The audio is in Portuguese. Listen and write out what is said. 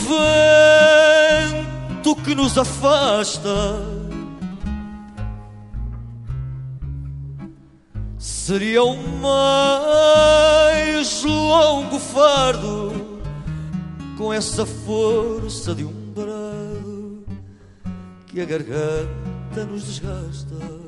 vento que nos afasta seria o mais longo fardo, com essa força de um brado que a garganta nos desgasta.